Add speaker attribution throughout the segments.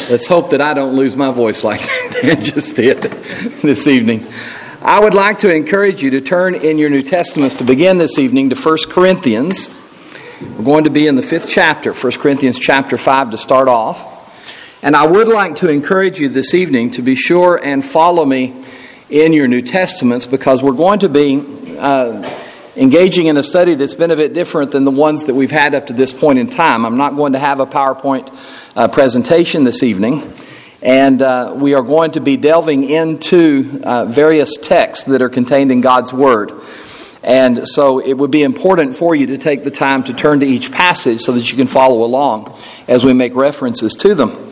Speaker 1: Let's hope that I don't lose my voice like that just did this evening. I would like to encourage you to turn in your New Testaments to begin this evening to 1 Corinthians. We're going to be in the 5th chapter, 1 Corinthians chapter 5 to start off. And I would like to encourage you this evening to be sure and follow me in your New Testaments, because we're going to be engaging in a study that's been a bit different than the ones that we've had up to this point in time. I'm not going to have a PowerPoint presentation this evening, and we are going to be delving into various texts that are contained in God's Word. And so it would be important for you to take the time to turn to each passage so that you can follow along as we make references to them.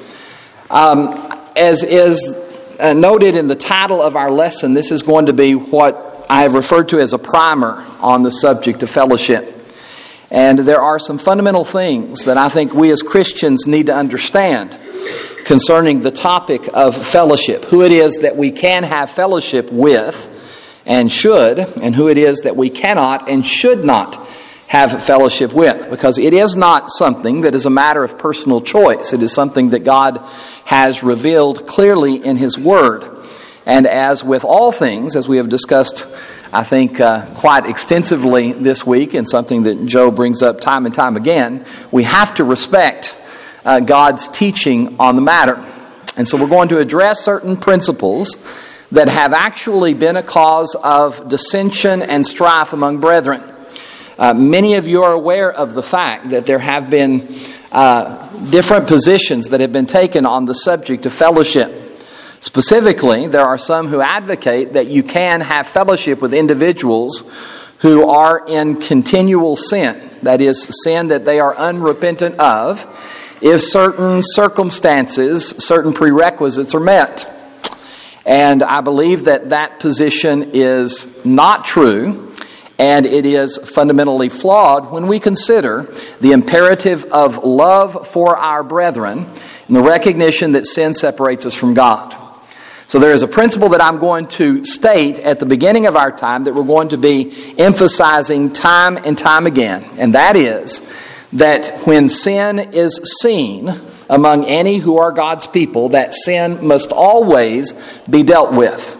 Speaker 1: As is noted in the title of our lesson, this is going to be what I have referred to as a primer on the subject of fellowship. And there are some fundamental things that I think we as Christians need to understand concerning the topic of fellowship. Who it is that we can have fellowship with and should, and who it is that we cannot and should not have fellowship with. Because it is not something that is a matter of personal choice. It is something that God has revealed clearly in His Word. And as with all things, as we have discussed, I think, quite extensively this week, and something that Joe brings up time and time again, we have to respect God's teaching on the matter. And so we're going to address certain principles that have actually been a cause of dissension and strife among brethren. Many of you are aware of the fact that there have been different positions that have been taken on the subject of fellowship. Specifically, there are some who advocate that you can have fellowship with individuals who are in continual sin. That is, sin that they are unrepentant of, if certain circumstances, certain prerequisites are met. And I believe that that position is not true, and it is fundamentally flawed when we consider the imperative of love for our brethren and the recognition that sin separates us from God. So there is a principle that I'm going to state at the beginning of our time that we're going to be emphasizing time and time again. And that is that when sin is seen among any who are God's people, that sin must always be dealt with.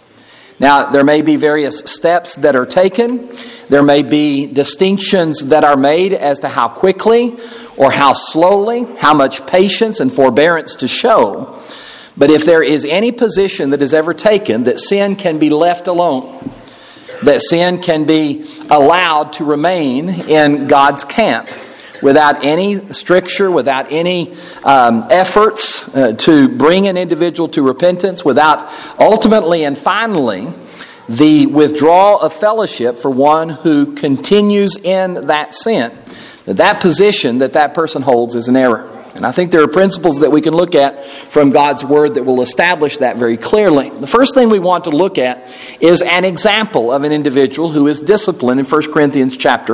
Speaker 1: Now, there may be various steps that are taken. There may be distinctions that are made as to how quickly or how slowly, how much patience and forbearance to show. But if there is any position that is ever taken that sin can be left alone, that sin can be allowed to remain in God's camp without any stricture, without any efforts to bring an individual to repentance, without ultimately and finally the withdrawal of fellowship for one who continues in that sin, that position that person holds is an error. And I think there are principles that we can look at from God's Word that will establish that very clearly. The first thing we want to look at is an example of an individual who is disciplined in 1 Corinthians chapter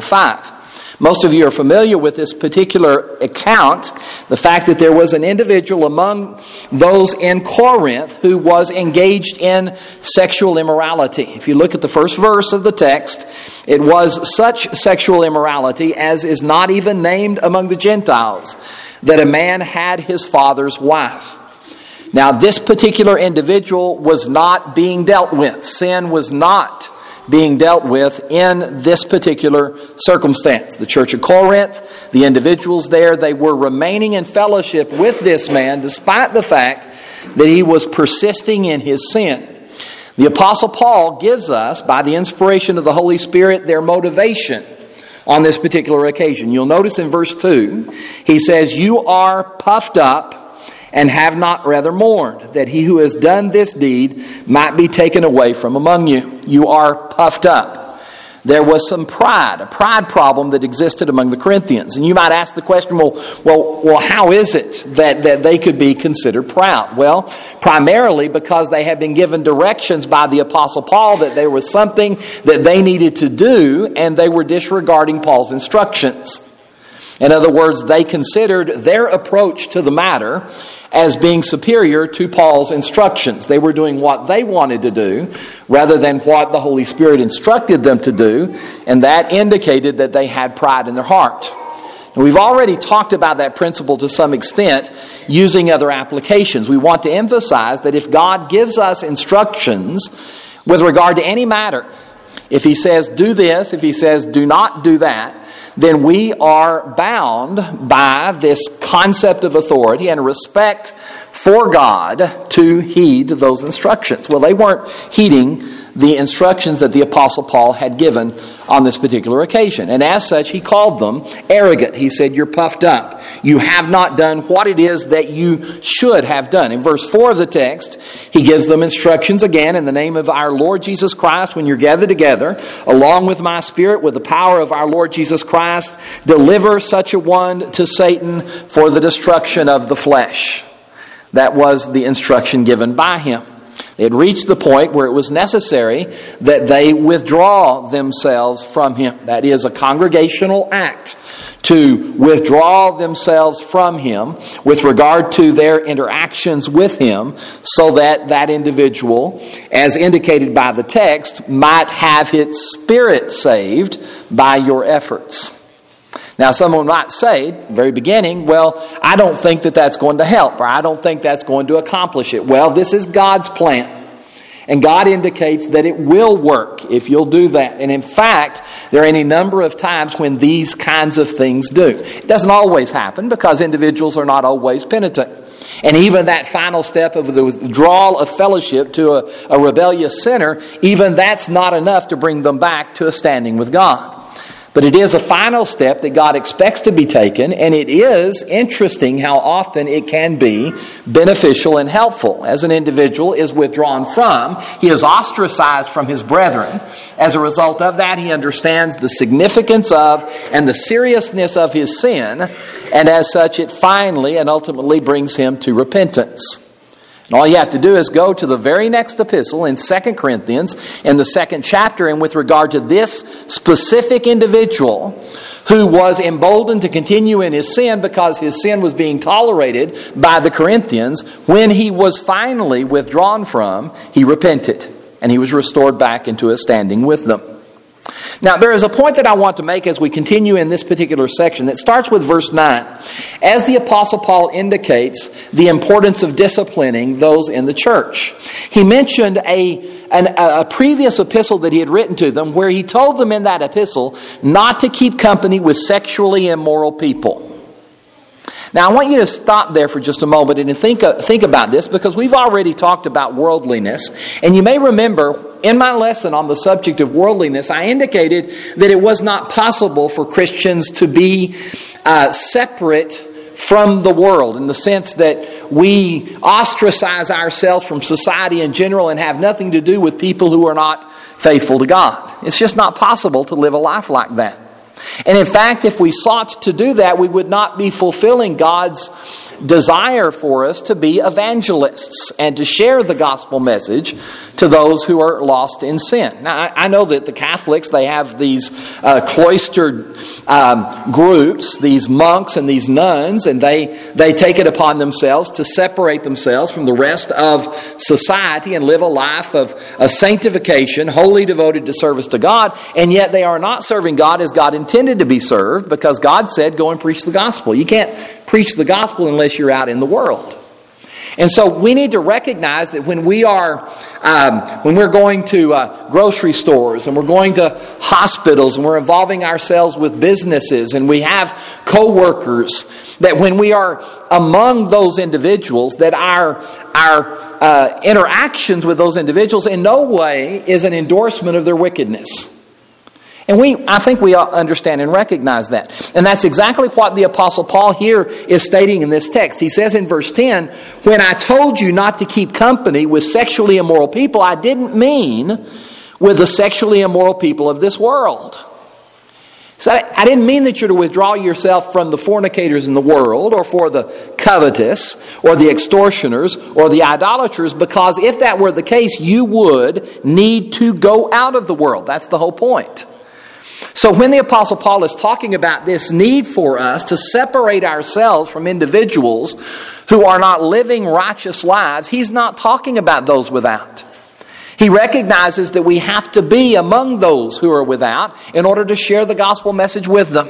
Speaker 1: 5. Most of you are familiar with this particular account, the fact that there was an individual among those in Corinth who was engaged in sexual immorality. If you look at the first verse of the text, it was such sexual immorality as is not even named among the Gentiles, that a man had his father's wife. Now, this particular individual was not being dealt with. Sin was not being dealt with in this particular circumstance. The church of Corinth, the individuals there, they were remaining in fellowship with this man despite the fact that he was persisting in his sin. The Apostle Paul gives us, by the inspiration of the Holy Spirit, their motivation on this particular occasion. You'll notice in verse 2, he says, "You are puffed up and have not rather mourned, that he who has done this deed might be taken away from among you." You are puffed up. There was some pride, a pride problem that existed among the Corinthians. And you might ask the question, well, how is it that they could be considered proud? Well, primarily because they had been given directions by the Apostle Paul that there was something that they needed to do, and they were disregarding Paul's instructions. In other words, they considered their approach to the matter as being superior to Paul's instructions. They were doing what they wanted to do rather than what the Holy Spirit instructed them to do, and that indicated that they had pride in their heart. And we've already talked about that principle to some extent using other applications. We want to emphasize that if God gives us instructions with regard to any matter, if He says do this, if He says do not do that, then we are bound by this concept of authority and respect for God to heed those instructions. Well, they weren't heeding the instructions that the Apostle Paul had given on this particular occasion. And as such, he called them arrogant. He said, you're puffed up. You have not done what it is that you should have done. In verse 4 of the text, he gives them instructions again in the name of our Lord Jesus Christ. When you're gathered together, along with my Spirit, with the power of our Lord Jesus Christ, deliver such a one to Satan for the destruction of the flesh. That was the instruction given by him. They had reached the point where it was necessary that they withdraw themselves from him. That is a congregational act, to withdraw themselves from him with regard to their interactions with him, so that that individual, as indicated by the text, might have its spirit saved by your efforts. Now, someone might say, at the very beginning, well, I don't think that that's going to help, or I don't think that's going to accomplish it. Well, this is God's plan. And God indicates that it will work if you'll do that. And in fact, there are any number of times when these kinds of things do. It doesn't always happen because individuals are not always penitent. And even that final step of the withdrawal of fellowship to a rebellious sinner, even that's not enough to bring them back to a standing with God. But it is a final step that God expects to be taken, and it is interesting how often it can be beneficial and helpful. As an individual is withdrawn from, he is ostracized from his brethren. As a result of that, he understands the significance of and the seriousness of his sin, and as such, it finally and ultimately brings him to repentance. And all you have to do is go to the very next epistle in 2 Corinthians, in the 2nd chapter, and with regard to this specific individual who was emboldened to continue in his sin because his sin was being tolerated by the Corinthians, when he was finally withdrawn from, he repented, and he was restored back into a standing with them. Now, there is a point that I want to make as we continue in this particular section that starts with verse 9. As the Apostle Paul indicates the importance of disciplining those in the church. He mentioned a previous epistle that he had written to them where he told them in that epistle not to keep company with sexually immoral people. Now, I want you to stop there for just a moment and think about this, because we've already talked about worldliness. And you may remember in my lesson on the subject of worldliness, I indicated that it was not possible for Christians to be separate from the world, in the sense that we ostracize ourselves from society in general and have nothing to do with people who are not faithful to God. It's just not possible to live a life like that. And in fact, if we sought to do that, we would not be fulfilling God's desire for us to be evangelists and to share the gospel message to those who are lost in sin. Now, I know that the Catholics, they have these cloistered groups, these monks and these nuns, and they take it upon themselves to separate themselves from the rest of society and live a life of sanctification, wholly devoted to service to God, and yet they are not serving God as God intended to be served, because God said, go and preach the gospel. You can't preach the gospel unless you're out in the world. And so we need to recognize that when we're going to grocery stores, and we're going to hospitals, and we're involving ourselves with businesses, and we have co-workers, that when we are among those individuals, that our interactions with those individuals in no way is an endorsement of their wickedness. And I think we understand and recognize that. And that's exactly what the Apostle Paul here is stating in this text. He says in verse 10, when I told you not to keep company with sexually immoral people, I didn't mean with the sexually immoral people of this world. So I didn't mean that you're to withdraw yourself from the fornicators in the world, or for the covetous, or the extortioners, or the idolaters, because if that were the case, you would need to go out of the world. That's the whole point. So when the Apostle Paul is talking about this need for us to separate ourselves from individuals who are not living righteous lives, he's not talking about those without. He recognizes that we have to be among those who are without in order to share the gospel message with them.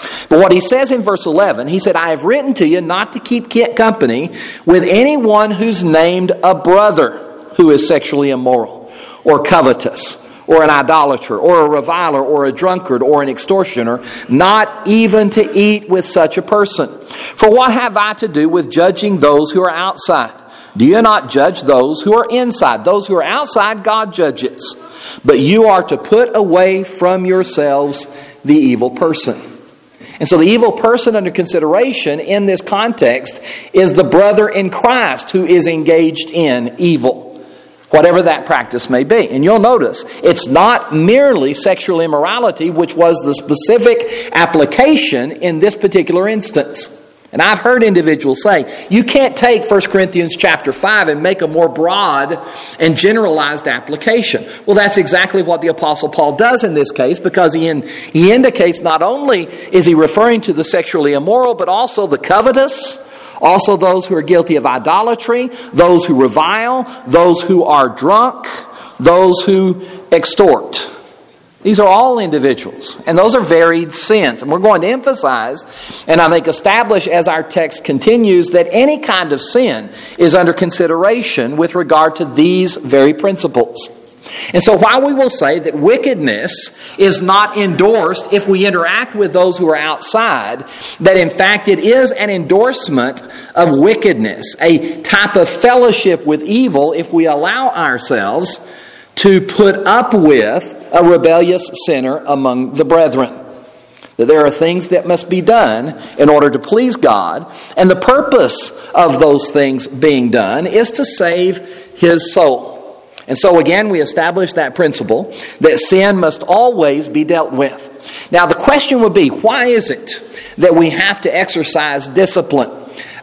Speaker 1: But what he says in verse 11, he said, I have written to you not to keep company with anyone who's named a brother who is sexually immoral or covetous or an idolater or a reviler or a drunkard or an extortioner, not even to eat with such a person. For what have I to do with judging those who are outside? Do you not judge those who are inside? Those who are outside, God judges. But you are to put away from yourselves the evil person. And so the evil person under consideration in this context is the brother in Christ who is engaged in evil, whatever that practice may be. And you'll notice it's not merely sexual immorality, which was the specific application in this particular instance. And I've heard individuals say, you can't take 1 Corinthians chapter 5 and make a more broad and generalized application. Well, that's exactly what the Apostle Paul does in this case, because he indicates not only is he referring to the sexually immoral, but also the covetous, also those who are guilty of idolatry, those who revile, those who are drunk, those who extort. These are all individuals, and those are varied sins. And we're going to emphasize, and I think establish as our text continues, that any kind of sin is under consideration with regard to these very principles. And so while we will say that wickedness is not endorsed if we interact with those who are outside, that in fact it is an endorsement of wickedness, a type of fellowship with evil if we allow ourselves to put up with a rebellious sinner among the brethren. That there are things that must be done in order to please God, and the purpose of those things being done is to save his soul. And so again, we establish that principle that sin must always be dealt with. Now the question would be, why is it that we have to exercise discipline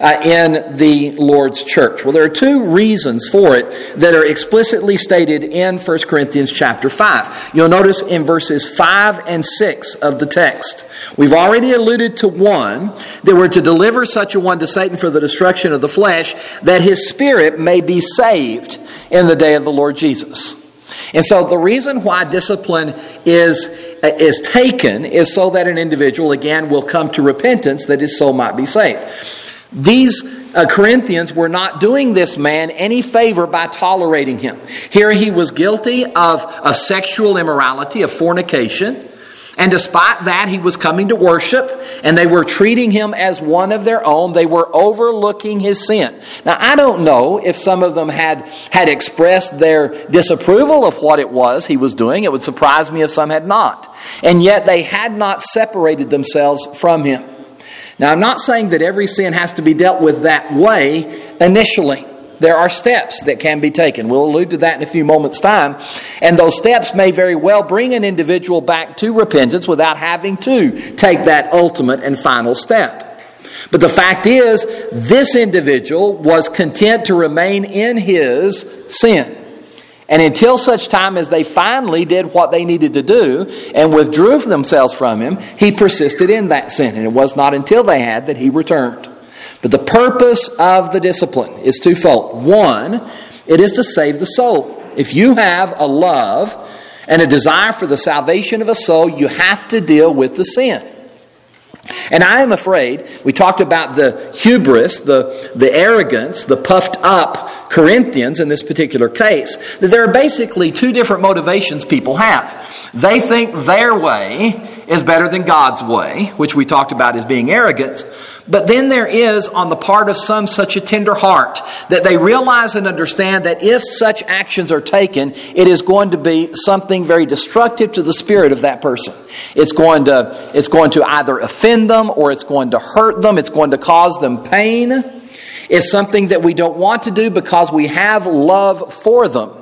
Speaker 1: in the Lord's church? Well, there are two reasons for it that are explicitly stated in 1 Corinthians chapter 5. You'll notice in verses 5 and 6 of the text. We've already alluded to one, that we're to deliver such a one to Satan for the destruction of the flesh, that his spirit may be saved in the day of the Lord Jesus. And so the reason why discipline is taken is so that an individual, again, will come to repentance, that his soul might be saved. These Corinthians were not doing this man any favor by tolerating him. Here he was guilty of sexual immorality, of fornication. And despite that, he was coming to worship, and they were treating him as one of their own. They were overlooking his sin. Now, I don't know if some of them had expressed their disapproval of what it was he was doing. It would surprise me if some had not. And yet they had not separated themselves from him. Now, I'm not saying that every sin has to be dealt with that way initially. There are steps that can be taken. We'll allude to that in a few moments' time. And those steps may very well bring an individual back to repentance without having to take that ultimate and final step. But the fact is, this individual was content to remain in his sin. And until such time as they finally did what they needed to do and withdrew themselves from him, he persisted in that sin. And it was not until they had that he returned. But the purpose of the discipline is twofold. One, it is to save the soul. If you have a love and a desire for the salvation of a soul, you have to deal with the sin. And I am afraid, we talked about the hubris, the arrogance, the puffed up Corinthians in this particular case, that there are basically two different motivations people have. They think their way is better than God's way, which we talked about as being arrogance. But then there is on the part of some such a tender heart that they realize and understand that if such actions are taken, it is going to be something very destructive to the spirit of that person. It's going to either offend them or it's going to hurt them. It's going to cause them pain. It's something that we don't want to do because we have love for them.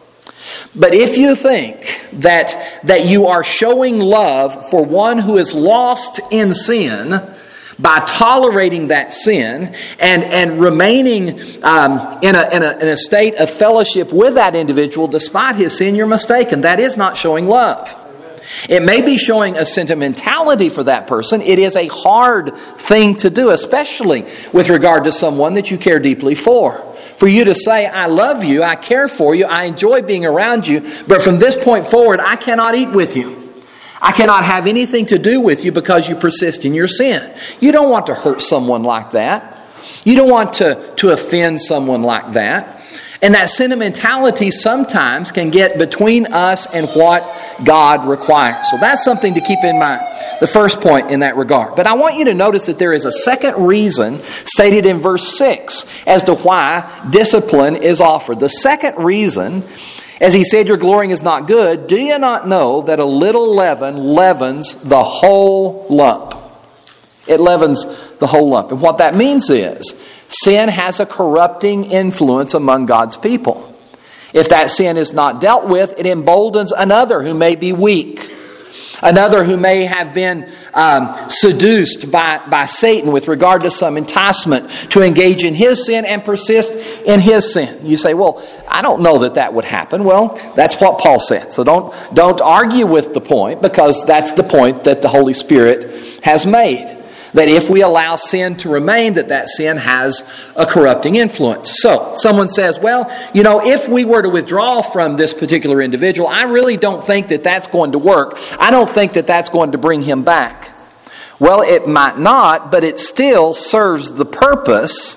Speaker 1: But if you think that you are showing love for one who is lost in sin by tolerating that sin and remaining in a state of fellowship with that individual despite his sin, you're mistaken. That is not showing love. It may be showing a sentimentality for that person. It is a hard thing to do, especially with regard to someone that you care deeply for. For you to say, I love you, I care for you, I enjoy being around you, but from this point forward, I cannot eat with you. I cannot have anything to do with you because you persist in your sin. You don't want to hurt someone like that. You don't want to offend someone like that. And that sentimentality sometimes can get between us and what God requires. So that's something to keep in mind. The first point in that regard. But I want you to notice that there is a second reason stated in verse 6 as to why discipline is offered. The second reason, as he said, your glorying is not good. Do you not know that a little leaven leavens the whole lump? It leavens the whole lump. And what that means is, sin has a corrupting influence among God's people. If that sin is not dealt with, it emboldens another who may be weak. Another who may have been seduced by Satan with regard to some enticement to engage in his sin and persist in his sin. You say, well, I don't know that would happen. Well, that's what Paul said. So don't argue with the point, because that's the point that the Holy Spirit has made. That if we allow sin to remain, that sin has a corrupting influence. So, someone says, well, if we were to withdraw from this particular individual, I really don't think that that's going to work. I don't think that that's going to bring him back. Well, it might not, but it still serves the purpose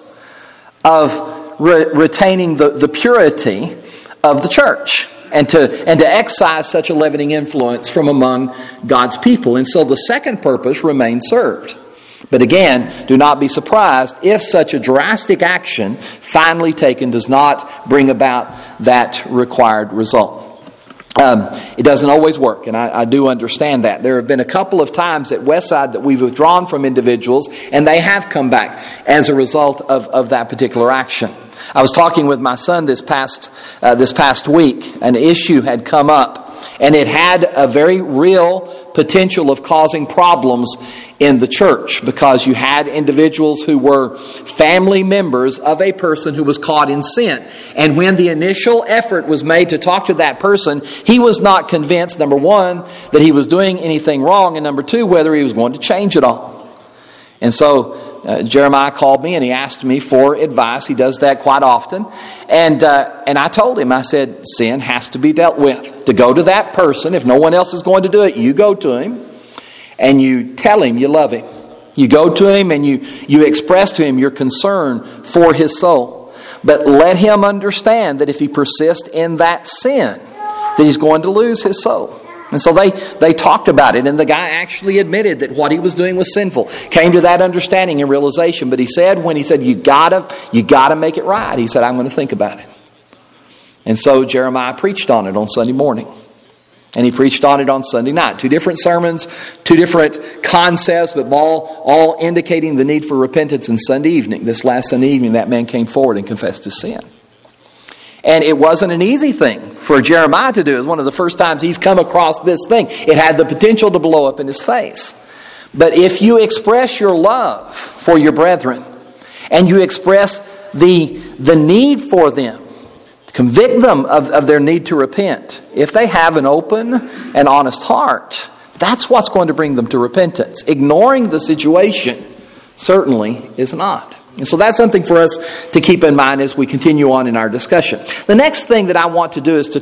Speaker 1: of retaining the purity of the church. And to excise such a leavening influence from among God's people. And so the second purpose remains served. But again, do not be surprised if such a drastic action finally taken does not bring about that required result. It doesn't always work, and I do understand that. There have been a couple of times at Westside that we've withdrawn from individuals, and they have come back as a result of that particular action. I was talking with my son this past week. An issue had come up, and it had a very real potential of causing problems in the church, because you had individuals who were family members of a person who was caught in sin. And when the initial effort was made to talk to that person, he was not convinced, number one, that he was doing anything wrong, and number two, whether he was going to change it all. And so Jeremiah called me and he asked me for advice. He does that quite often. And I told him, I said, sin has to be dealt with. To go to that person, if no one else is going to do it, you go to him and you tell him you love him. You go to him and you express to him your concern for his soul. But let him understand that if he persists in that sin, that he's going to lose his soul. And so they talked about it, and the guy actually admitted that what he was doing was sinful. Came to that understanding and realization. But he said, you gotta make it right, he said, I'm going to think about it. And so Jeremiah preached on it on Sunday morning. And he preached on it on Sunday night. 2 different sermons, 2 different concepts, but all indicating the need for repentance. And Sunday evening, this last Sunday evening, that man came forward and confessed his sin. And it wasn't an easy thing for Jeremiah to do. It was one of the first times he's come across this thing. It had the potential to blow up in his face. But if you express your love for your brethren, and you express the need for them, convict them of their need to repent, if they have an open and honest heart, that's what's going to bring them to repentance. Ignoring the situation certainly is not. And so that's something for us to keep in mind as we continue on in our discussion. The next thing that I want to do is to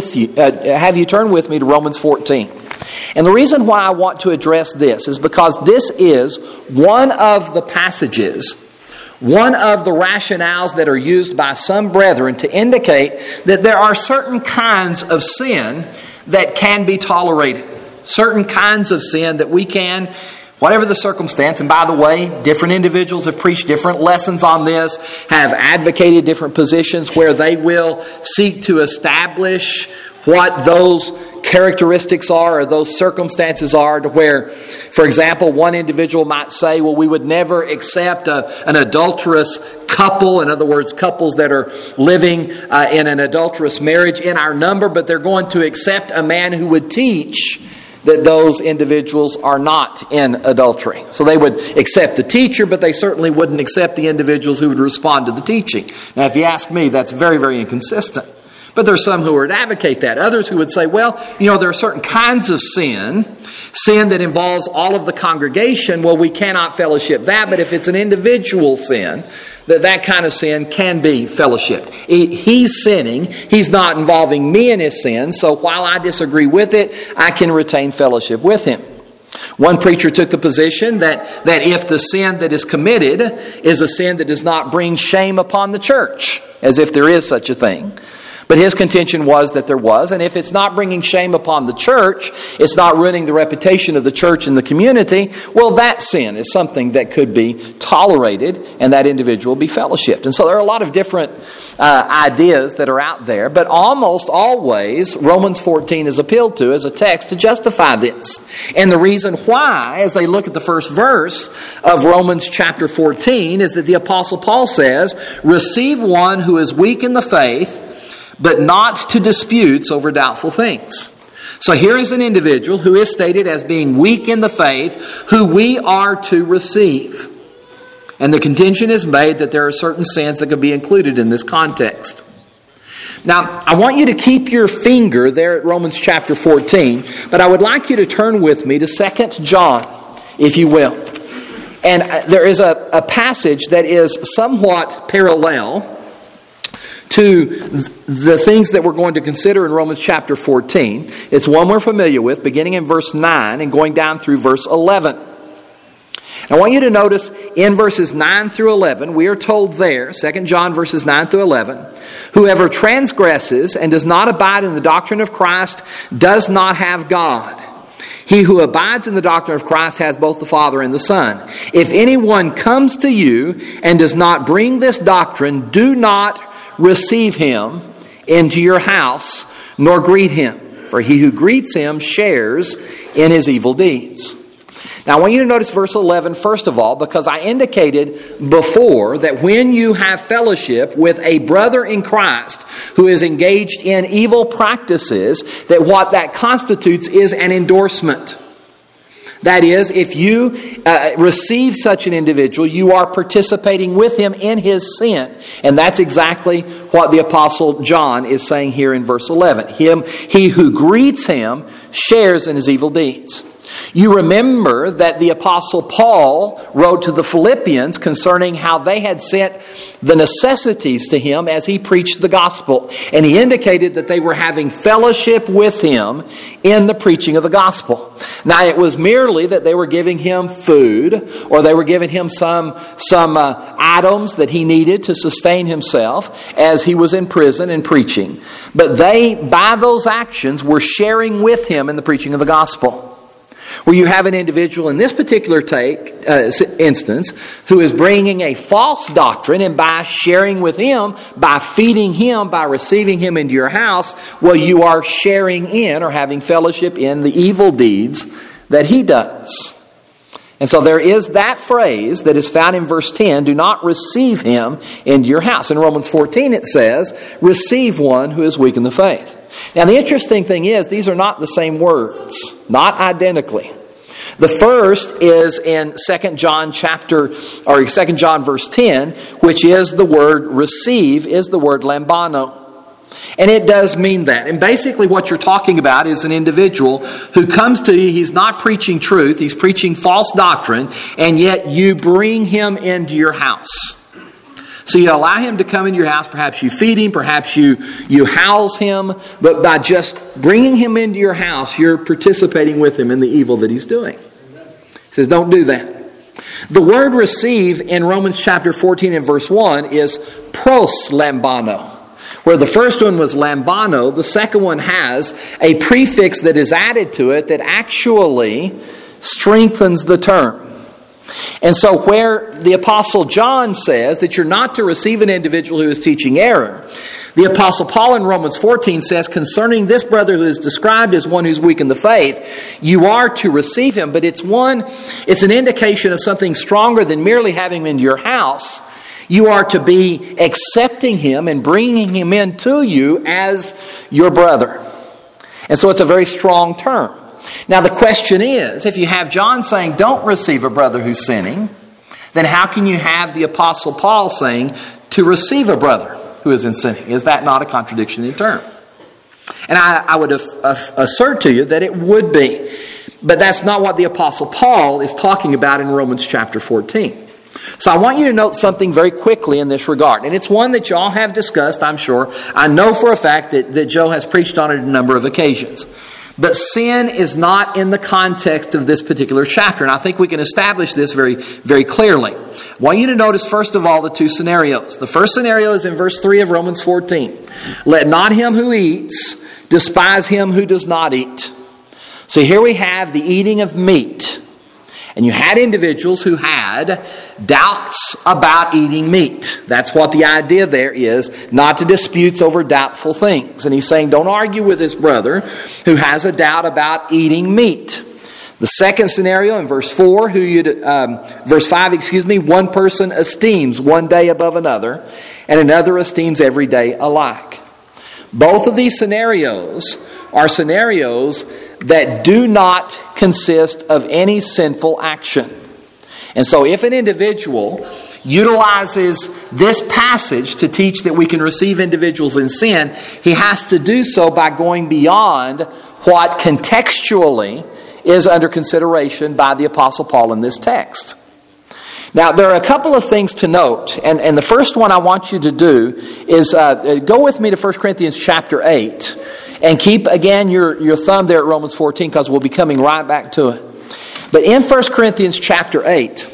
Speaker 1: have you turn with me to Romans 14. And the reason why I want to address this is because this is one of the passages, one of the rationales that are used by some brethren to indicate that there are certain kinds of sin that can be tolerated. Certain kinds of sin that we can, whatever the circumstance, and by the way, different individuals have preached different lessons on this, have advocated different positions where they will seek to establish what those characteristics are or those circumstances are, to where, for example, one individual might say, well, we would never accept an adulterous couple, in other words, couples that are living in an adulterous marriage in our number, but they're going to accept a man who would teach that those individuals are not in adultery. So they would accept the teacher, but they certainly wouldn't accept the individuals who would respond to the teaching. Now, if you ask me, that's very, very inconsistent. But there's some who would advocate that. Others who would say, well, there are certain kinds of sin that involves all of the congregation. Well, we cannot fellowship that, but if it's an individual sin, that kind of sin can be fellowship. He's sinning. He's not involving me in his sin. So while I disagree with it, I can retain fellowship with him. One preacher took the position that if the sin that is committed is a sin that does not bring shame upon the church, as if there is such a thing. But his contention was that there was, and if it's not bringing shame upon the church, it's not ruining the reputation of the church and the community, well, that sin is something that could be tolerated and that individual be fellowshipped. And so there are a lot of different ideas that are out there, but almost always Romans 14 is appealed to as a text to justify this. And the reason why, as they look at the first verse of Romans chapter 14, is that the Apostle Paul says, "Receive one who is weak in the faith, but not to disputes over doubtful things." So here is an individual who is stated as being weak in the faith, who we are to receive. And the contention is made that there are certain sins that could be included in this context. Now, I want you to keep your finger there at Romans chapter 14, but I would like you to turn with me to 2 John, if you will. And there is a passage that is somewhat parallel to the things that we're going to consider in Romans chapter 14. It's one we're familiar with, beginning in verse 9 and going down through verse 11. I want you to notice in verses 9 through 11, we are told there, 2 John verses 9 through 11, "Whoever transgresses and does not abide in the doctrine of Christ does not have God. He who abides in the doctrine of Christ has both the Father and the Son. If anyone comes to you and does not bring this doctrine, do not receive him into your house, nor greet him. For he who greets him shares in his evil deeds." Now I want you to notice verse 11 first of all, because I indicated before that when you have fellowship with a brother in Christ who is engaged in evil practices, that what that constitutes is an endorsement. That is, if you receive such an individual, you are participating with him in his sin. And that's exactly what the Apostle John is saying here in verse 11. He who greets him shares in his evil deeds. You remember that the Apostle Paul wrote to the Philippians concerning how they had sent the necessities to him as he preached the gospel. And he indicated that they were having fellowship with him in the preaching of the gospel. Now, it was merely that they were giving him food, or they were giving him some items that he needed to sustain himself as he was in prison and preaching. But they, by those actions, were sharing with him in the preaching of the gospel. Where you have an individual in this particular instance who is bringing a false doctrine, and by sharing with him, by feeding him, by receiving him into your house, well, you are sharing in or having fellowship in the evil deeds that he does. And so there is that phrase that is found in verse 10, "Do not receive him into your house." In Romans 14 it says, "Receive one who is weak in the faith." Now the interesting thing is, these are not the same words, not identically. The first is in 2 John verse 10, which is the word receive, is the word lambano. And it does mean that. And basically what you're talking about is an individual who comes to you, he's not preaching truth, he's preaching false doctrine, and yet you bring him into your house. So you allow him to come into your house, perhaps you feed him, perhaps you house him, but by just bringing him into your house, you're participating with him in the evil that he's doing. He says, don't do that. The word receive in Romans chapter 14 and verse 1 is pros lambano. Where the first one was lambano, the second one has a prefix that is added to it that actually strengthens the term. And so where the Apostle John says that you're not to receive an individual who is teaching error, the Apostle Paul in Romans 14 says concerning this brother who is described as one who's weak in the faith, you are to receive him, but it's an indication of something stronger than merely having him into your house. You are to be accepting him and bringing him into you as your brother. And so it's a very strong term. Now the question is, if you have John saying don't receive a brother who's sinning, then how can you have the Apostle Paul saying to receive a brother who is in sinning. Is that not a contradiction in term? And I would assert to you that it would be. But that's not what the Apostle Paul is talking about in Romans chapter 14. So I want you to note something very quickly in this regard. And it's one that you all have discussed, I'm sure. I know for a fact that Joe has preached on it a number of occasions. But sin is not in the context of this particular chapter. And I think we can establish this very, very clearly. I want you to notice, first of all, the two scenarios. The first scenario is in verse 3 of Romans 14. Let not him who eats despise him who does not eat. So here we have the eating of meat. And you had individuals who had doubts about eating meat. That's what the idea there is, not to disputes over doubtful things. And he's saying, don't argue with his brother who has a doubt about eating meat. The second scenario in verse 4, verse 5, one person esteems one day above another, and another esteems every day alike. Both of these scenarios are scenarios that do not consist of any sinful action. And so if an individual utilizes this passage to teach that we can receive individuals in sin, he has to do so by going beyond what contextually is under consideration by the Apostle Paul in this text. Now, there are a couple of things to note, and the first one I want you to do is go with me to 1 Corinthians chapter 8, and keep, again, your thumb there at Romans 14, because we'll be coming right back to it. But in 1 Corinthians chapter 8,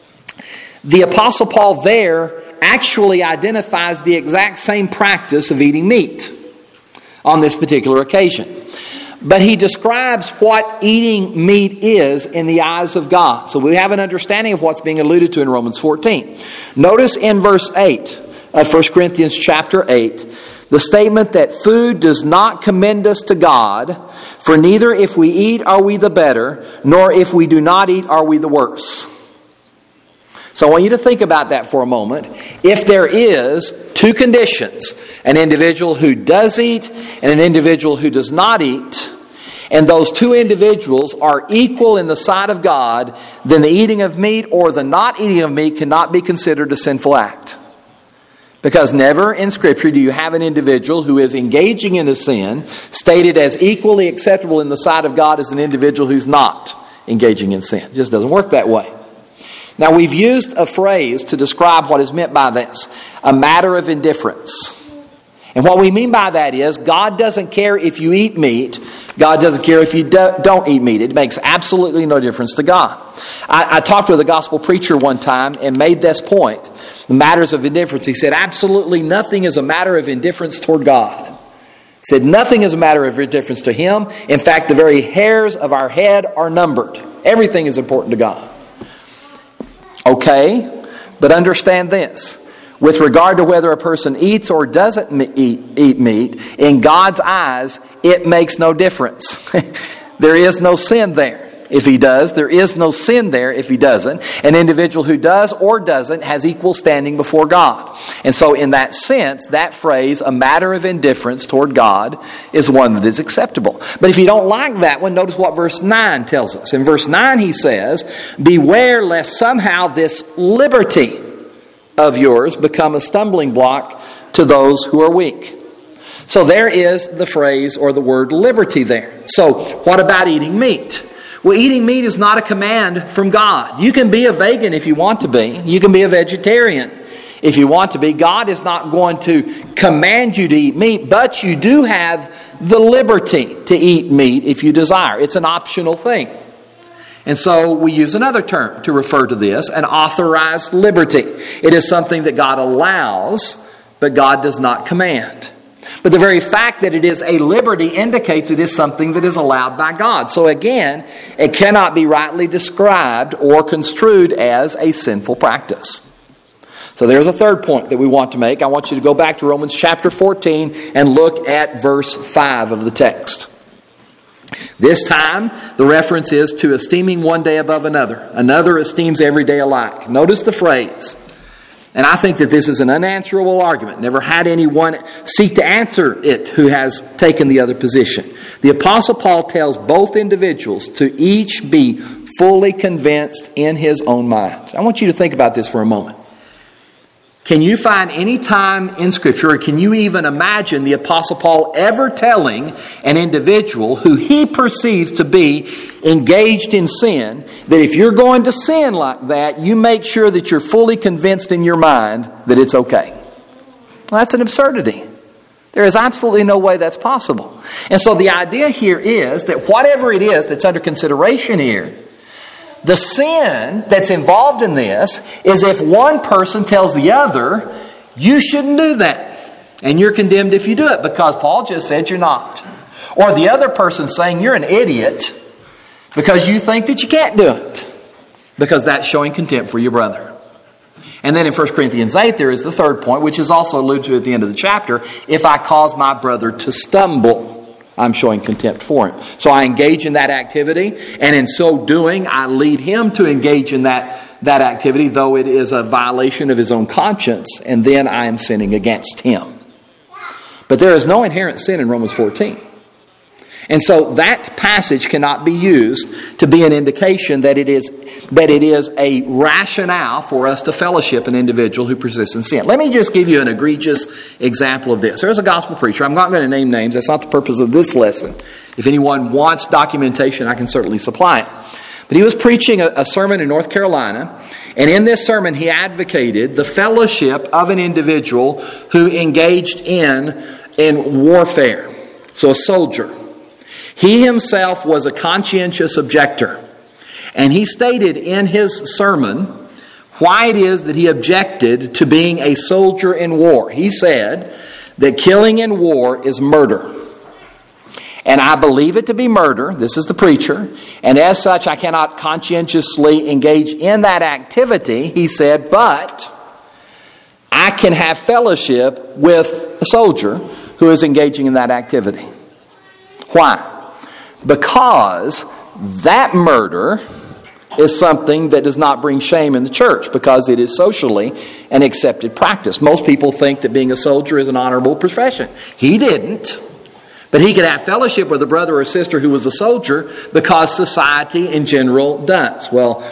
Speaker 1: the Apostle Paul there actually identifies the exact same practice of eating meat on this particular occasion. But he describes what eating meat is in the eyes of God. So we have an understanding of what's being alluded to in Romans 14. Notice in verse 8 of 1 Corinthians chapter 8, the statement that food does not commend us to God, for neither if we eat are we the better, nor if we do not eat are we the worse. So I want you to think about that for a moment. If there is two conditions, an individual who does eat and an individual who does not eat, and those two individuals are equal in the sight of God, then the eating of meat or the not eating of meat cannot be considered a sinful act. Because never in Scripture do you have an individual who is engaging in a sin stated as equally acceptable in the sight of God as an individual who's not engaging in sin. It just doesn't work that way. Now, we've used a phrase to describe what is meant by this, a matter of indifference. And what we mean by that is, God doesn't care if you eat meat. God doesn't care if you don't eat meat. It makes absolutely no difference to God. I talked with a gospel preacher one time and made this point, the matters of indifference. He said, absolutely nothing is a matter of indifference toward God. He said, nothing is a matter of indifference to Him. In fact, the very hairs of our head are numbered. Everything is important to God. Okay, but understand this. With regard to whether a person eats or doesn't eat meat, in God's eyes, it makes no difference. There is no sin there if he does. There is no sin there if he doesn't. An individual who does or doesn't has equal standing before God. And so in that sense, that phrase, a matter of indifference toward God, is one that is acceptable. But if you don't like that one, notice what verse 9 tells us. In verse 9 he says, beware lest somehow this liberty of yours become a stumbling block to those who are weak. So there is the phrase or the word liberty there. So what about eating meat? Well, eating meat is not a command from God. You can be a vegan if you want to be. You can be a vegetarian if you want to be. God is not going to command you to eat meat, but you do have the liberty to eat meat if you desire. It's an optional thing. And so we use another term to refer to this, an authorized liberty. It is something that God allows, but God does not command. But the very fact that it is a liberty indicates it is something that is allowed by God. So again, it cannot be rightly described or construed as a sinful practice. So there's a third point that we want to make. I want you to go back to Romans chapter 14 and look at verse 5 of the text. This time, the reference is to esteeming one day above another. Another esteems every day alike. Notice the phrase. And I think that this is an unanswerable argument. Never had anyone seek to answer it who has taken the other position. The Apostle Paul tells both individuals to each be fully convinced in his own mind. I want you to think about this for a moment. Can you find any time in Scripture, or can you even imagine the Apostle Paul ever telling an individual who he perceives to be engaged in sin, that if you're going to sin like that, you make sure that you're fully convinced in your mind that it's okay? Well, that's an absurdity. There is absolutely no way that's possible. And so the idea here is that whatever it is that's under consideration here, the sin that's involved in this is if one person tells the other, you shouldn't do that, and you're condemned if you do it because Paul just said you're not. Or the other person saying you're an idiot because you think that you can't do it, because that's showing contempt for your brother. And then in 1 Corinthians 8, there is the third point, which is also alluded to at the end of the chapter. If I cause my brother to stumble, I'm showing contempt for him. So I engage in that activity, and in so doing, I lead him to engage in that activity, though it is a violation of his own conscience, and then I am sinning against him. But there is no inherent sin in Romans 14. And so that passage cannot be used to be an indication that it is a rationale for us to fellowship an individual who persists in sin. Let me just give you an egregious example of this. There's a gospel preacher. I'm not going to name names. That's not the purpose of this lesson. If anyone wants documentation, I can certainly supply it. But he was preaching a sermon in North Carolina, and in this sermon he advocated the fellowship of an individual who engaged in warfare. So a soldier. He himself was a conscientious objector. And he stated in his sermon why it is that he objected to being a soldier in war. He said that killing in war is murder. And I believe it to be murder. This is the preacher. And as such, I cannot conscientiously engage in that activity, he said, but I can have fellowship with a soldier who is engaging in that activity. Why? Because that murder is something that does not bring shame in the church, because it is socially an accepted practice. Most people think that being a soldier is an honorable profession. He didn't. But he could have fellowship with a brother or sister who was a soldier because society in general does. Well,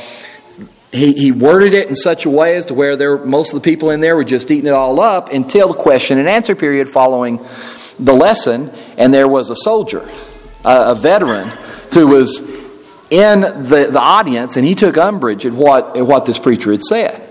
Speaker 1: he worded it in such a way as to where most of the people in there were just eating it all up until the question and answer period following the lesson, and there was a soldier, a veteran, who was in the audience, and he took umbrage at what this preacher had said.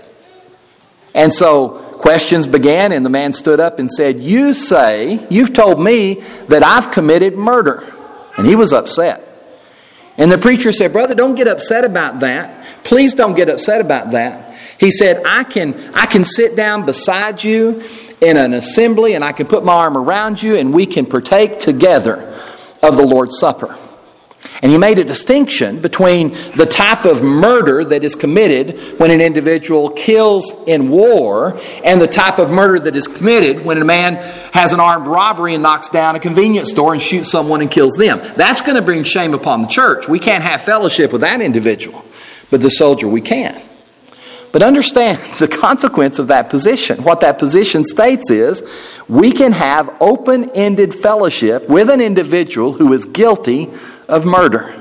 Speaker 1: And so questions began, and the man stood up and said, you've told me that I've committed murder. And he was upset. And the preacher said, brother, don't get upset about that. Please don't get upset about that. He said, I can sit down beside you in an assembly, and I can put my arm around you, and we can partake together of the Lord's Supper. And he made a distinction between the type of murder that is committed when an individual kills in war and the type of murder that is committed when a man has an armed robbery and knocks down a convenience store and shoots someone and kills them. That's going to bring shame upon the church. We can't have fellowship with that individual, but the soldier we can. But understand the consequence of that position. What that position states is we can have open-ended fellowship with an individual who is guilty of murder.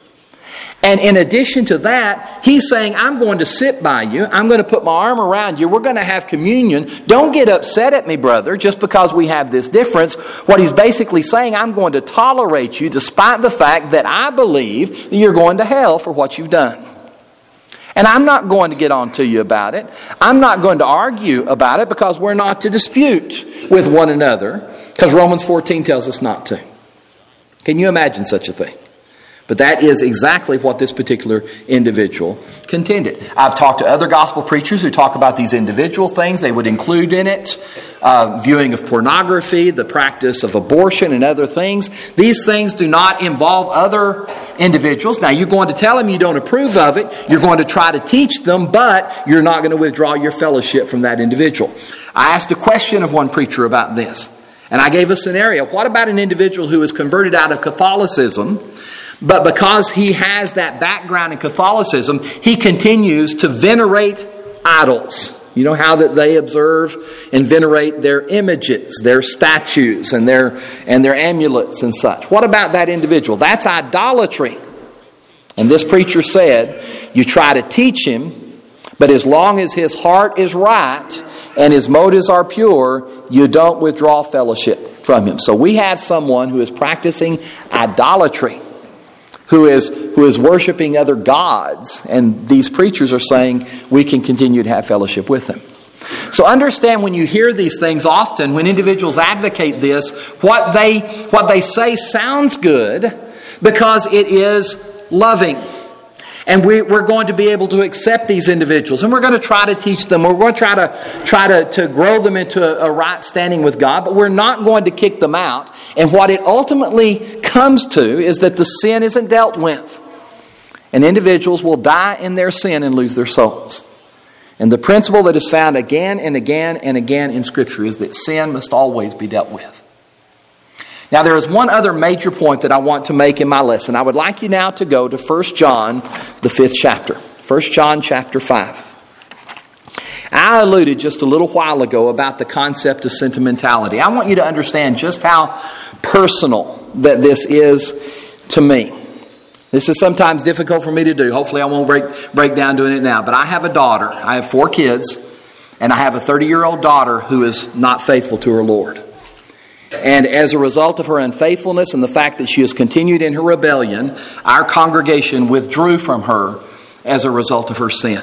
Speaker 1: And in addition to that, he's saying, I'm going to sit by you. I'm going to put my arm around you. We're going to have communion. Don't get upset at me, brother, just because we have this difference. What he's basically saying, I'm going to tolerate you despite the fact that I believe that you're going to hell for what you've done. And I'm not going to get on to you about it. I'm not going to argue about it, because we're not to dispute with one another, because Romans 14 tells us not to. Can you imagine such a thing? But that is exactly what this particular individual contended. I've talked to other gospel preachers who talk about these individual things. They would include in it viewing of pornography, the practice of abortion, and other things. These things do not involve other individuals. Now, you're going to tell them you don't approve of it. You're going to try to teach them, but you're not going to withdraw your fellowship from that individual. I asked a question of one preacher about this, and I gave a scenario. What about an individual who is converted out of Catholicism, but because he has that background in Catholicism, he continues to venerate idols? You know how that they observe and venerate their images, their statues, and their amulets and such. What about that individual? That's idolatry. And this preacher said, you try to teach him, but as long as his heart is right, and his motives are pure, you don't withdraw fellowship from him. So we have someone who is practicing idolatry, who is worshiping other gods, and these preachers are saying we can continue to have fellowship with them. So understand, when you hear these things, often when individuals advocate this, what they say sounds good because it is loving. And we're going to be able to accept these individuals, and we're going to try to teach them. We're going to try to grow them into a right standing with God, but we're not going to kick them out. And what it ultimately comes to is that the sin isn't dealt with, and individuals will die in their sin and lose their souls. And the principle that is found again and again and again in Scripture is that sin must always be dealt with. Now, there is one other major point that I want to make in my lesson. I would like you now to go to 1 John, the 5th chapter. 1 John chapter 5. I alluded just a little while ago about the concept of sentimentality. I want you to understand just how personal that this is to me. This is sometimes difficult for me to do. Hopefully I won't break down doing it now. But I have a daughter. I have 4 kids. And I have a 30-year-old daughter who is not faithful to her Lord. And as a result of her unfaithfulness and the fact that she has continued in her rebellion, our congregation withdrew from her as a result of her sin.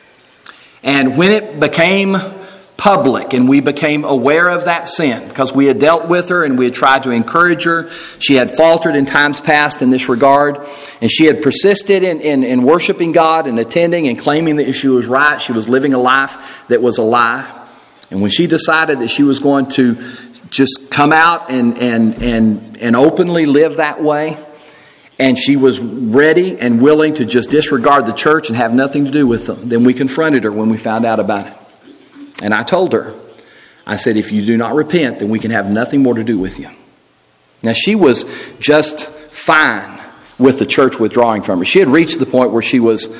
Speaker 1: And when it became public and we became aware of that sin, because we had dealt with her and we had tried to encourage her, she had faltered in times past in this regard, and she had persisted in worshiping God and attending and claiming that she was right. She was living a life that was a lie. And when she decided that she was going to just come out and openly live that way, and she was ready and willing to just disregard the church and have nothing to do with them, then we confronted her when we found out about it. And I told her, I said, if you do not repent, then we can have nothing more to do with you. Now, she was just fine with the church withdrawing from her. She had reached the point where she was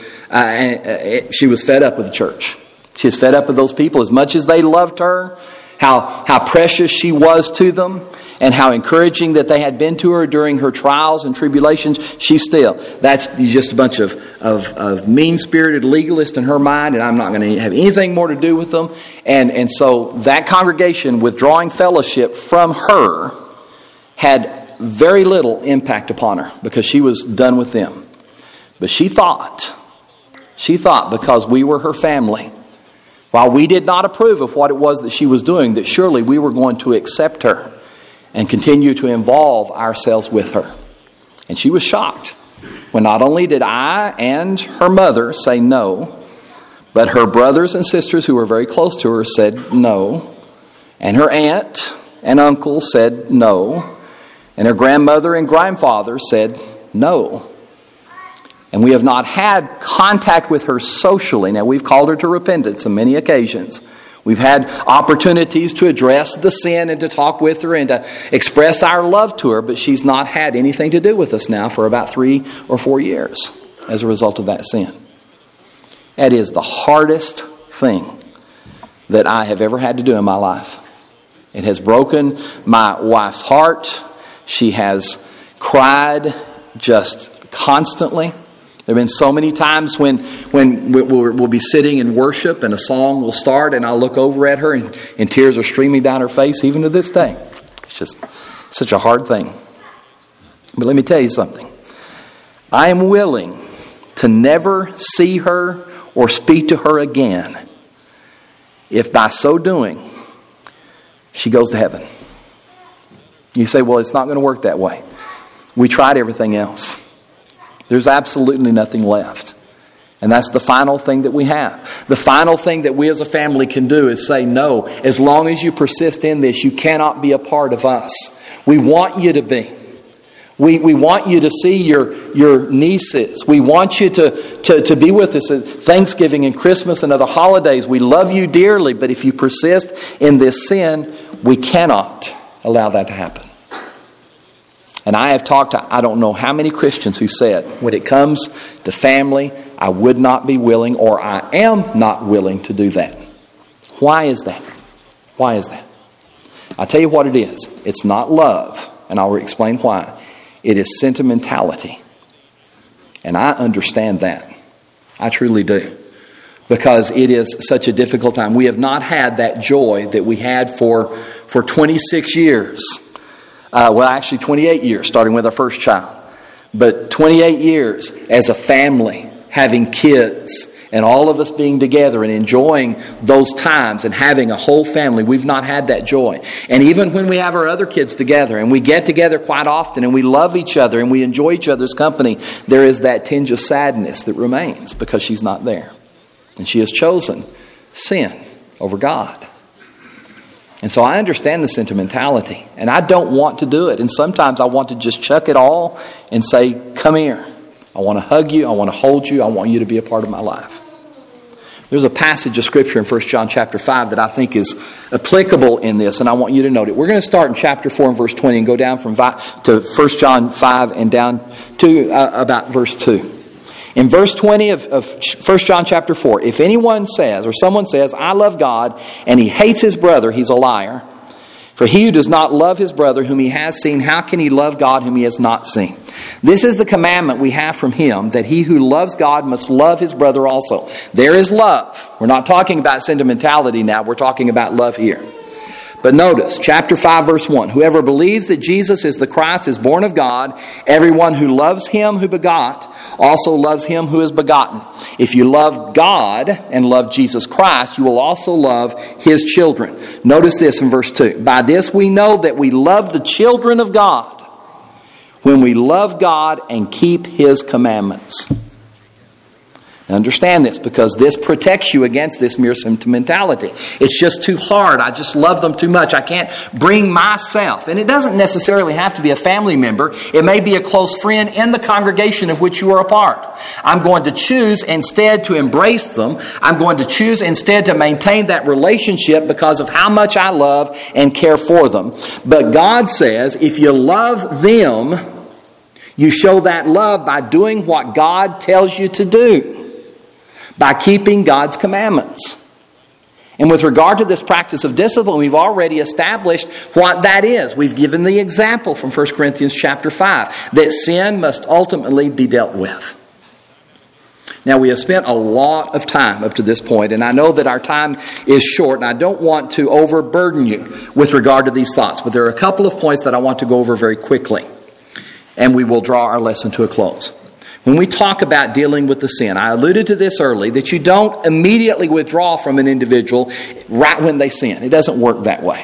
Speaker 1: fed up with the church. She was fed up with those people. As much as they loved her, how precious she was to them, and how encouraging that they had been to her during her trials and tribulations, that's just a bunch of mean-spirited legalists in her mind, and I'm not going to have anything more to do with them. And so that congregation withdrawing fellowship from her had very little impact upon her because she was done with them. But she thought because we were her family, while we did not approve of what it was that she was doing, that surely we were going to accept her and continue to involve ourselves with her. And she was shocked when not only did I and her mother say no, but her brothers and sisters who were very close to her said no, and her aunt and uncle said no, and her grandmother and grandfather said no. And we have not had contact with her socially. Now, we've called her to repentance on many occasions. We've had opportunities to address the sin and to talk with her and to express our love to her, but she's not had anything to do with us now for about 3 or 4 years as a result of that sin. That is the hardest thing that I have ever had to do in my life. It has broken my wife's heart. She has cried just constantly. There have been so many times when we'll be sitting in worship and a song will start and I'll look over at her and tears are streaming down her face, even to this day. It's just such a hard thing. But let me tell you something. I am willing to never see her or speak to her again if by so doing she goes to heaven. You say, well, it's not going to work that way. We tried everything else. There's absolutely nothing left. And that's the final thing that we have. The final thing that we as a family can do is say, no, as long as you persist in this, you cannot be a part of us. We want you to be. We want you to see your nieces. We want you to be with us at Thanksgiving and Christmas and other holidays. We love you dearly, but if you persist in this sin, we cannot allow that to happen. And I have talked to I don't know how many Christians who said, when it comes to family, I would not be willing, or I am not willing to do that. Why is that? Why is that? I'll tell you what it is. It's not love, and I'll explain why. It is sentimentality. And I understand that. I truly do. because it is such a difficult time. We have not had that joy that we had for 26 years. Well, actually 28 years, starting with our first child. But 28 years as a family, having kids, and all of us being together and enjoying those times and having a whole family, we've not had that joy. And even when we have our other kids together and we get together quite often and we love each other and we enjoy each other's company, there is that tinge of sadness that remains because she's not there. And she has chosen sin over God. And so I understand the sentimentality, and I don't want to do it. And sometimes I want to just chuck it all and say, come here. I want to hug you. I want to hold you. I want you to be a part of my life. There's a passage of Scripture in 1 John chapter 5 that I think is applicable in this, and I want you to note it. We're going to start in chapter 4 and verse 20 and go down to 1 John 5 and down to about verse 2. In verse 20 of 1 John chapter 4, if anyone says, or someone says, I love God, and he hates his brother, he's a liar. For he who does not love his brother whom he has seen, how can he love God whom he has not seen? This is the commandment we have from him, that he who loves God must love his brother also. There is love. We're not talking about sentimentality now. We're talking about love here. But notice, chapter 5, verse 1. Whoever believes that Jesus is the Christ is born of God. Everyone who loves him who begot also loves him who is begotten. If you love God and love Jesus Christ, you will also love his children. Notice this in verse 2. By this we know that we love the children of God, when we love God and keep his commandments. Understand this, because this protects you against this mere sentimentality. It's just too hard. I just love them too much. I can't bring myself. And it doesn't necessarily have to be a family member. It may be a close friend in the congregation of which you are a part. I'm going to choose instead to embrace them. I'm going to choose instead to maintain that relationship because of how much I love and care for them. But God says, if you love them, you show that love by doing what God tells you to do, by keeping God's commandments. And with regard to this practice of discipline, we've already established what that is. We've given the example from 1 Corinthians chapter 5, that sin must ultimately be dealt with. Now, we have spent a lot of time up to this point, and I know that our time is short, and I don't want to overburden you with regard to these thoughts, but there are a couple of points that I want to go over very quickly, and we will draw our lesson to a close. When we talk about dealing with the sin, I alluded to this early, that you don't immediately withdraw from an individual right when they sin. It doesn't work that way.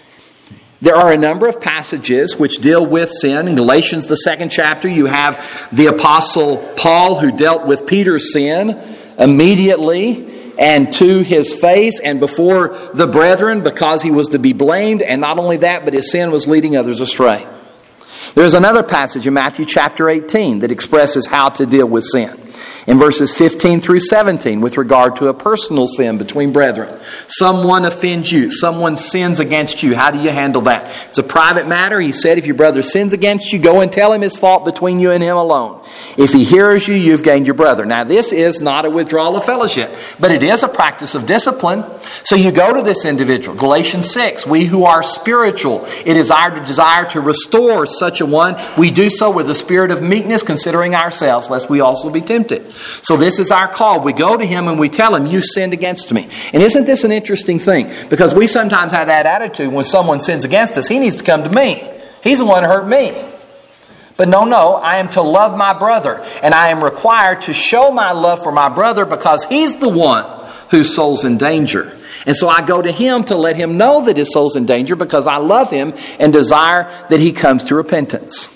Speaker 1: There are a number of passages which deal with sin. In Galatians, the 2nd chapter, you have the Apostle Paul who dealt with Peter's sin immediately and to his face and before the brethren because he was to be blamed. And not only that, but his sin was leading others astray. There's another passage in Matthew chapter 18 that expresses how to deal with sin. In verses 15 through 17, with regard to a personal sin between brethren. Someone offends you. Someone sins against you. How do you handle that? It's a private matter. He said, if your brother sins against you, go and tell him his fault between you and him alone. If he hears you, you've gained your brother. Now, this is not a withdrawal of fellowship, but it is a practice of discipline. So you go to this individual. Galatians 6, we who are spiritual, it is our desire to restore such a one. We do so with a spirit of meekness, considering ourselves, lest we also be tempted. So this is our call. We go to him and we tell him, you sinned against me. And isn't this an interesting thing? Because we sometimes have that attitude when someone sins against us, he needs to come to me. He's the one who hurt me. But no, I am to love my brother. And I am required to show my love for my brother because he's the one whose soul's in danger. And so I go to him to let him know that his soul's in danger because I love him and desire that he comes to repentance.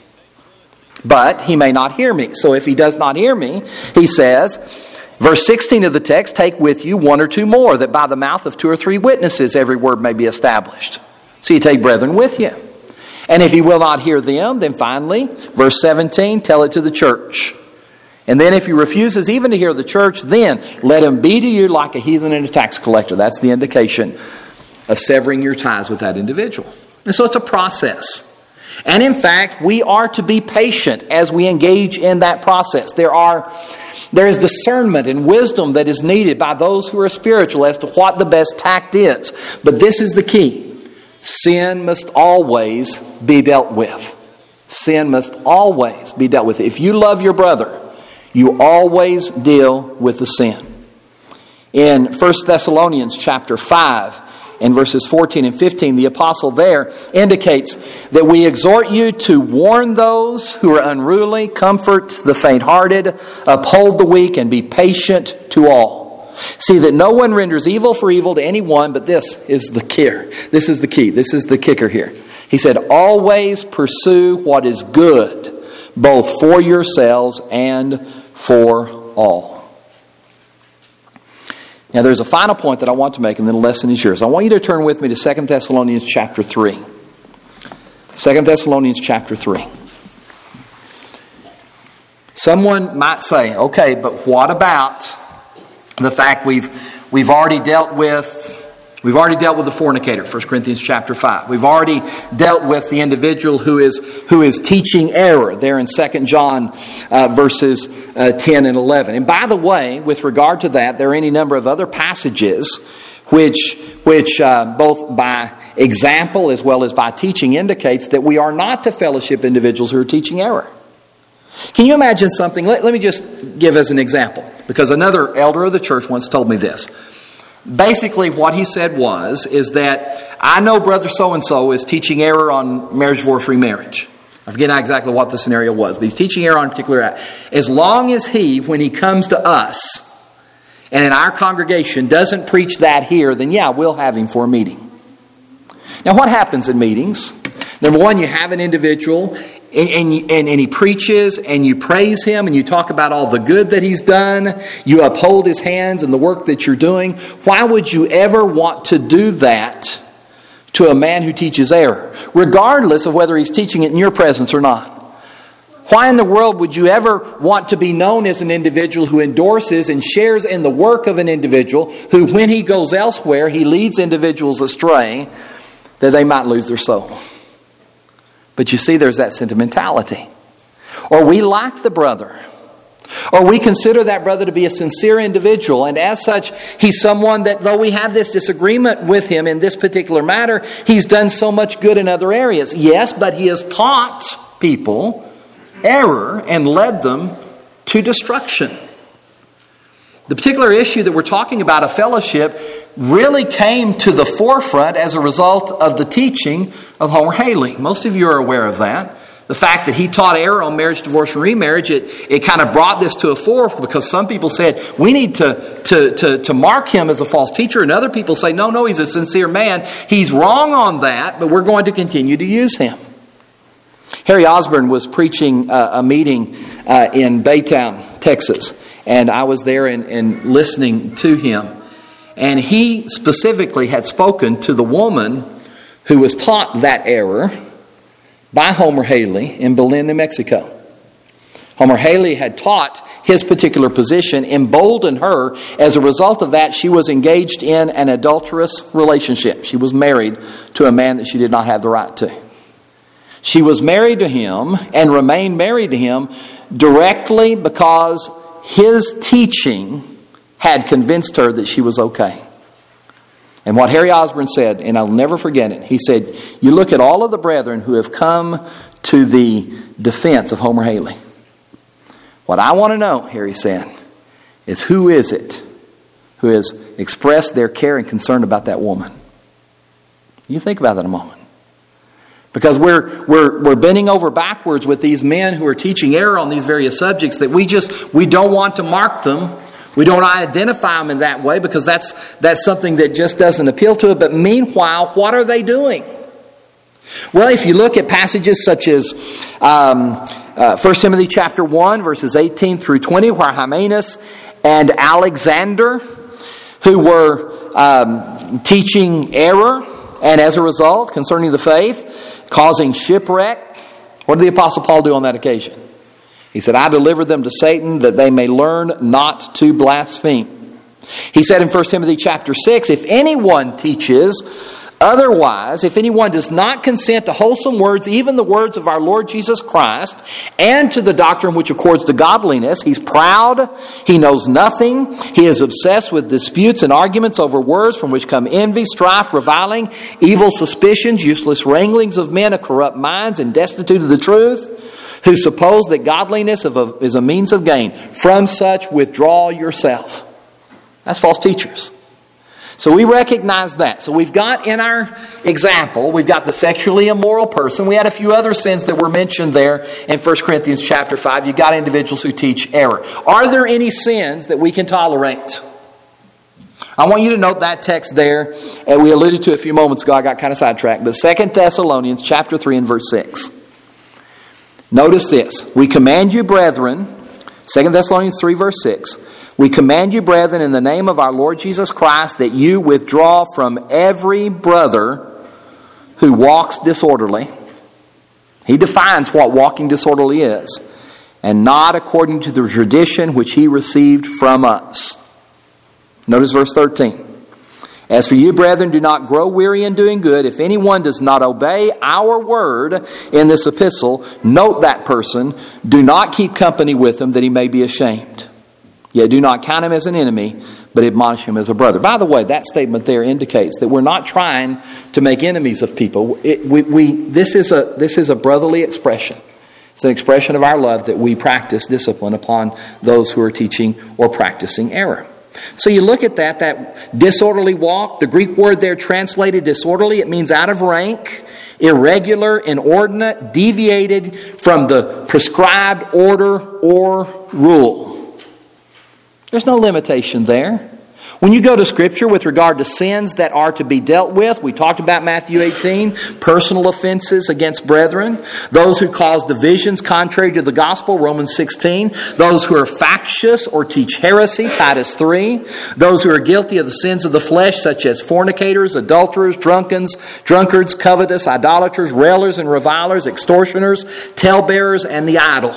Speaker 1: But he may not hear me. So if he does not hear me, he says, verse 16 of the text, take with you one or two more, that by the mouth of 2 or 3 witnesses every word may be established. So you take brethren with you. And if he will not hear them, then finally, verse 17, tell it to the church. And then if he refuses even to hear the church, then let him be to you like a heathen and a tax collector. That's the indication of severing your ties with that individual. And so it's a process. And in fact, we are to be patient as we engage in that process. There is discernment and wisdom that is needed by those who are spiritual as to what the best tact is. But this is the key. Sin must always be dealt with. Sin must always be dealt with. If you love your brother, you always deal with the sin. In 1 Thessalonians chapter 5, in verses 14 and 15, the apostle there indicates that we exhort you to warn those who are unruly, comfort the faint-hearted, uphold the weak, and be patient to all. See that no one renders evil for evil to anyone, but this is the kicker. This is the key. This is the kicker here. He said, always pursue what is good, both for yourselves and for all. Now there's a final point that I want to make, and then the lesson is yours. I want you to turn with me to 2 Thessalonians chapter 3. 2 Thessalonians chapter 3. Someone might say, okay, but what about the fact we've already dealt with the fornicator, 1 Corinthians chapter 5. We've already dealt with the individual who is teaching error there in 2 John verses 10 and 11. And by the way, with regard to that, there are any number of other passages which both by example as well as by teaching indicates that we are not to fellowship individuals who are teaching error. Can you imagine something? Let me just give as an example, because another elder of the church once told me this. Basically, what he said is that I know brother so-and-so is teaching error on marriage, divorce, remarriage. I forget exactly what the scenario was, but he's teaching error on a particular. As long as when he comes to us and in our congregation, doesn't preach that here, then yeah, we'll have him for a meeting. Now, what happens in meetings? Number one, you have an individual and he preaches and you praise him and you talk about all the good that he's done. You uphold his hands and the work that you're doing. Why would you ever want to do that to a man who teaches error, regardless of whether he's teaching it in your presence or not? Why in the world would you ever want to be known as an individual who endorses and shares in the work of an individual who, when he goes elsewhere, he leads individuals astray that they might lose their soul? But you see, there's that sentimentality. Or we like the brother. Or we consider that brother to be a sincere individual. And as such, he's someone that, though we have this disagreement with him in this particular matter, he's done so much good in other areas. Yes, but he has taught people error and led them to destruction. The particular issue that we're talking about, a fellowship, really came to the forefront as a result of the teaching of Homer Haley. Most of you are aware of that. The fact that he taught error on marriage, divorce, and remarriage, it kind of brought this to a fore, because some people said, we need to mark him as a false teacher, and other people say, no, he's a sincere man. He's wrong on that, but we're going to continue to use him. Harry Osborne was preaching a meeting in Baytown, Texas, and I was there and listening to him. And he specifically had spoken to the woman who was taught that error by Homer Haley in Berlin, New Mexico. Homer Haley had taught his particular position, emboldened her. As a result of that, she was engaged in an adulterous relationship. She was married to a man that she did not have the right to. She was married to him and remained married to him directly because his teaching had convinced her that she was okay. And what Harry Osborne said, and I'll never forget it, he said, you look at all of the brethren who have come to the defense of Homer Haley. What I want to know, Harry said, is who is it who has expressed their care and concern about that woman? You think about that a moment. Because we're bending over backwards with these men who are teaching error on these various subjects that we don't want to mark them. We don't identify them in that way because that's something that just doesn't appeal to it. But meanwhile, what are they doing? Well, if you look at passages such as 1 Timothy chapter 1, verses 18 through 20, where Hymenaeus and Alexander, who were teaching error, and as a result, concerning the faith, causing shipwreck, what did the Apostle Paul do on that occasion? He said, I delivered them to Satan that they may learn not to blaspheme. He said in 1 Timothy chapter 6, if anyone teaches otherwise, if anyone does not consent to wholesome words, even the words of our Lord Jesus Christ, and to the doctrine which accords to godliness, he's proud, he knows nothing, he is obsessed with disputes and arguments over words from which come envy, strife, reviling, evil suspicions, useless wranglings of men of corrupt minds and destitute of the truth, who suppose that godliness is a means of gain. From such withdraw yourself. That's false teachers. So we recognize that. So we've got in our example, we've got the sexually immoral person. We had a few other sins that were mentioned there in 1 Corinthians chapter 5. You've got individuals who teach error. Are there any sins that we can tolerate? I want you to note that text there, and we alluded to it a few moments ago. I got kind of sidetracked. But 2 Thessalonians chapter 3 and verse 6. Notice this. We command you, brethren, 2 Thessalonians 3 verse 6. We command you, brethren, in the name of our Lord Jesus Christ, that you withdraw from every brother who walks disorderly. He defines what walking disorderly is. And not according to the tradition which he received from us. Notice verse 13. As for you, brethren, do not grow weary in doing good. If anyone does not obey our word in this epistle, note that person. Do not keep company with him, that he may be ashamed. Yet do not count him as an enemy, but admonish him as a brother. By the way, that statement there indicates that we're not trying to make enemies of people. This is a brotherly expression. It's an expression of our love that we practice discipline upon those who are teaching or practicing error. So you look at that disorderly walk. The Greek word there translated disorderly, it means out of rank, irregular, inordinate, deviated from the prescribed order or rule. There's no limitation there. When you go to Scripture with regard to sins that are to be dealt with, we talked about Matthew 18, personal offenses against brethren, those who cause divisions contrary to the gospel, Romans 16, those who are factious or teach heresy, Titus 3, those who are guilty of the sins of the flesh, such as fornicators, adulterers, drunkards, covetous, idolaters, railers and revilers, extortioners, talebearers, and the idle.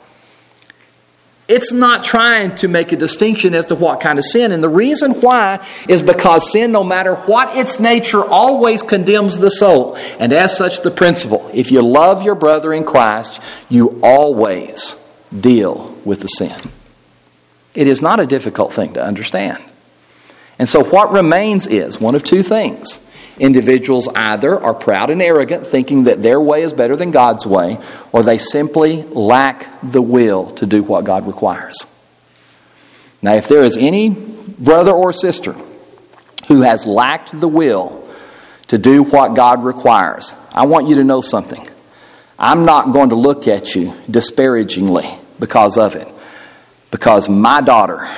Speaker 1: It's not trying to make a distinction as to what kind of sin. And the reason why is because sin, no matter what its nature, always condemns the soul. And as such, the principle, if you love your brother in Christ, you always deal with the sin. It is not a difficult thing to understand. And so what remains is one of two things. Individuals either are proud and arrogant, thinking that their way is better than God's way, or they simply lack the will to do what God requires. Now, if there is any brother or sister who has lacked the will to do what God requires, I want you to know something. I'm not going to look at you disparagingly because of it. Because my daughter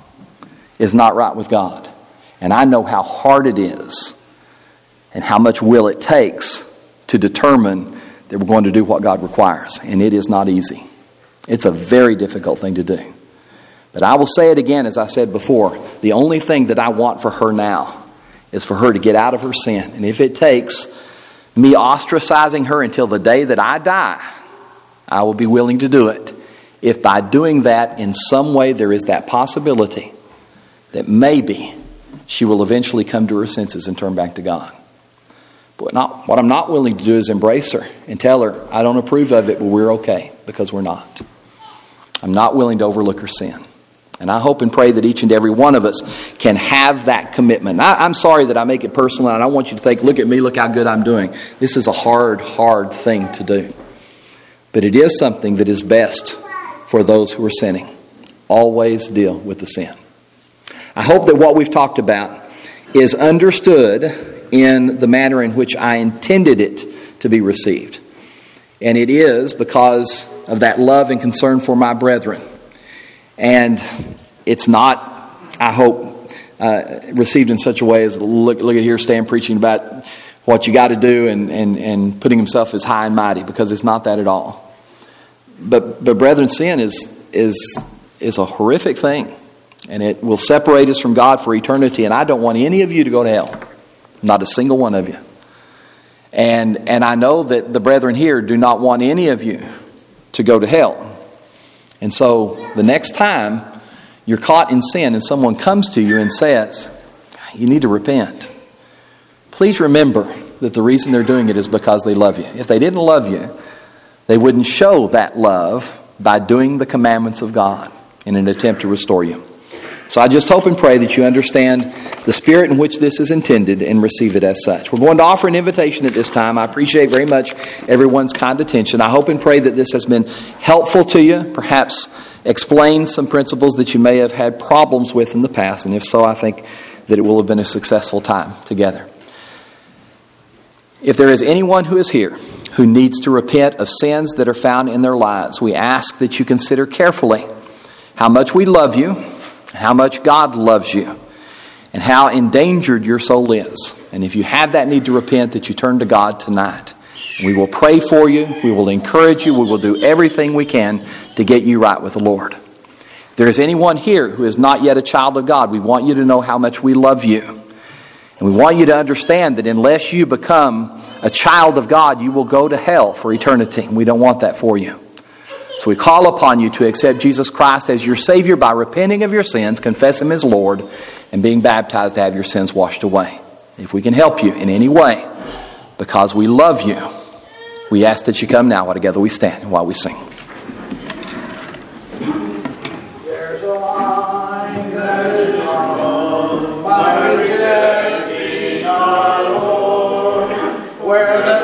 Speaker 1: is not right with God. And I know how hard it is and how much will it takes to determine that we're going to do what God requires. And it is not easy. It's a very difficult thing to do. But I will say it again, as I said before, the only thing that I want for her now is for her to get out of her sin. And if it takes me ostracizing her until the day that I die, I will be willing to do it. If by doing that, in some way, there is that possibility that maybe she will eventually come to her senses and turn back to God. But what I'm not willing to do is embrace her and tell her, I don't approve of it, but we're okay, because we're not. I'm not willing to overlook her sin. And I hope and pray that each and every one of us can have that commitment. I'm sorry that I make it personal, and I don't want you to think, look at me, look how good I'm doing. This is a hard, hard thing to do. But it is something that is best for those who are sinning. Always deal with the sin. I hope that what we've talked about is understood in the manner in which I intended it to be received. And it is because of that love and concern for my brethren. And it's not, I hope, received in such a way as look at here, Stan preaching about what you got to do and putting himself as high and mighty, because it's not that at all. But brethren, sin is a horrific thing, and it will separate us from God for eternity. And I don't want any of you to go to hell, not a single one of you. And I know that the brethren here do not want any of you to go to hell. And so the next time you're caught in sin and someone comes to you and says, you need to repent, please remember that the reason they're doing it is because they love you. If they didn't love you, they wouldn't show that love by doing the commandments of God in an attempt to restore you. So I just hope and pray that you understand the spirit in which this is intended and receive it as such. We're going to offer an invitation at this time. I appreciate very much everyone's kind attention. I hope and pray that this has been helpful to you, perhaps explain some principles that you may have had problems with in the past. And if so, I think that it will have been a successful time together. If there is anyone who is here who needs to repent of sins that are found in their lives, we ask that you consider carefully how much we love you, how much God loves you, and how endangered your soul is. And if you have that need to repent, that you turn to God tonight. We will pray for you. We will encourage you. We will do everything we can to get you right with the Lord. If there is anyone here who is not yet a child of God, we want you to know how much we love you. And we want you to understand that unless you become a child of God, you will go to hell for eternity. And we don't want that for you. So we call upon you to accept Jesus Christ as your Savior by repenting of your sins, confess Him as Lord, and being baptized to have your sins washed away. If we can help you in any way, because we love you, we ask that you come now while together we stand while we sing.
Speaker 2: There's a line that is drawn by rejecting our Lord, where the